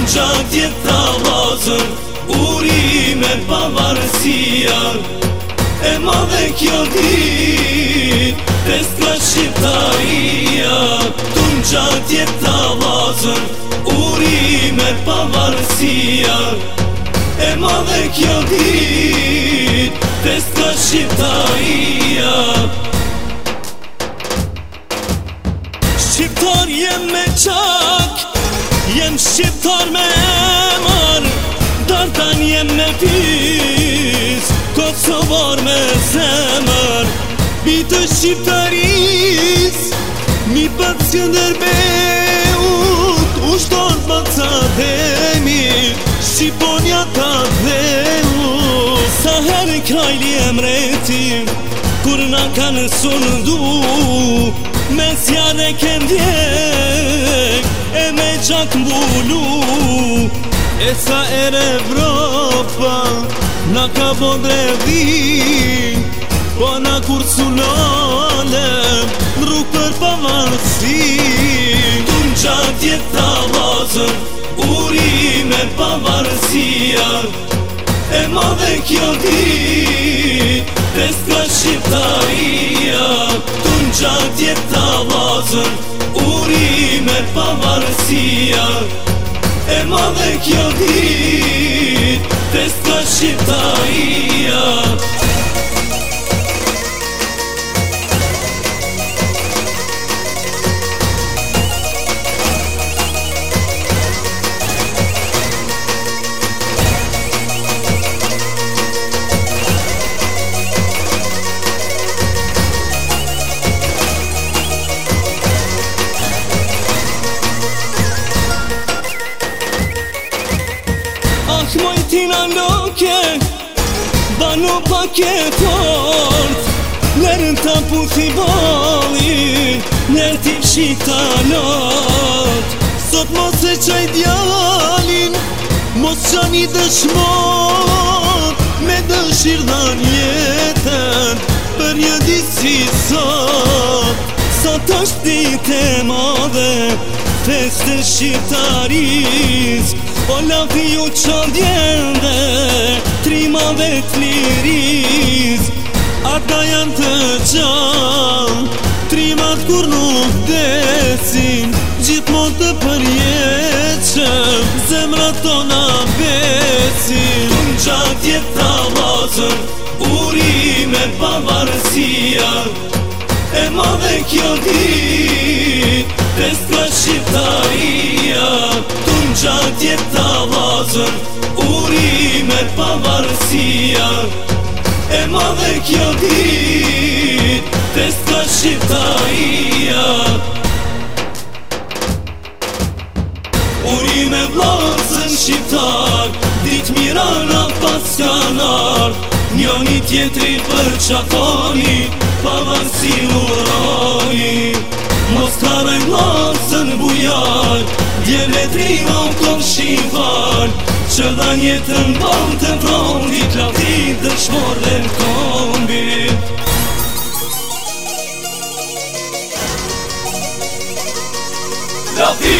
Gjatë jeta vazën, urime pavarësia, e madhe kjo dit, feska shqiptaria. Tun gjatë jeta vazën, urime pavarësia, e madhe kjo dit, feska shqiptaria. Shqiptar jem me qak, jem shqiptar me emar, Dardan jem me pis, Kosovar me zemër. Bitë shqiptaris, mi për Skënderbeut, ushtor baca dhemi, Shqiponia ta dheu. Sa herë krajli emreti, kur na kanë sundu, me zjarë e këndjek, e me gjak mbulu. E sa er Evropa, na ka bodrevi, po na kur sulolem, rrug për pavarësi. Tun gjatë jeta vazën, urime pavarësia, e madhe kjo dit, feska shqiptaria. Tun gjatë jeta vazën, urime pavarësia, e madhe kjo dit, feska shqiptaria. Mojtina loke, banu paketort, nërën ta puthi bali, nërë t'i shitanot. Sot mos e qaj djalin, mos qani dëshmot, me dëshir dhan jetën, për një disi sot. Sot është ditë e madhe, festë shqiptaris, o lafi ju qandjende, trimave t'liris. Ata janë të gjallë, trimat kur nuk desin, gjithmon të përjeqëm, zemrat tona besin. Tun gjatë jeta vazën, urime pavarësia, e madhe kjo dit, feska shqiptaria. Tun gjatë jeta vazën, urime pavarësia, e madhe kjo dit, feska shqiptaria. Urime vllazën shqiptar, dit mira na pas kanar, njoni tjetri për qafoni, pavarësi uroni. Mos karaj vllazën bujar, djeve trima u kom shifar, që dhan jetën bam të frondi, klaftit dëshmor dhe në kombi. Klaftit